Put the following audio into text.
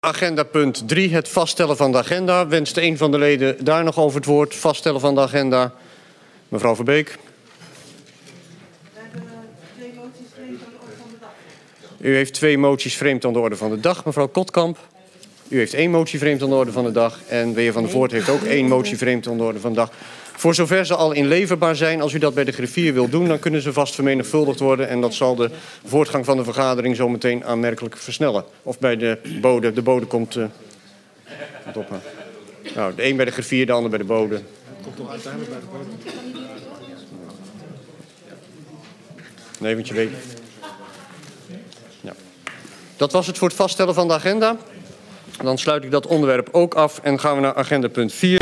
Agenda punt 3, het vaststellen van de agenda. Wenst een van de leden daar nog over het woord? Vaststellen van de agenda. Mevrouw Verbeek. We hebben 2 moties vreemd aan de orde van de dag. U heeft 2 moties vreemd aan de orde van de dag. Mevrouw Kotkamp. U heeft 1 motie vreemd aan de orde van de dag. En de heer Van der Voort heeft ook 1 motie vreemd aan de orde van de dag. Voor zover ze al inleverbaar zijn, als u dat bij de griffier wilt doen, dan kunnen ze vast vermenigvuldigd worden. En dat zal de voortgang van de vergadering zo meteen aanmerkelijk versnellen. Of bij de bode komt op. Nou, de een bij de griffier, de ander bij de bode. Komt toch uiteindelijk bij de bode? Nee, want je weet. Ja. Dat was het voor het vaststellen van de agenda. Dan sluit ik dat onderwerp ook af en gaan we naar agenda punt 4.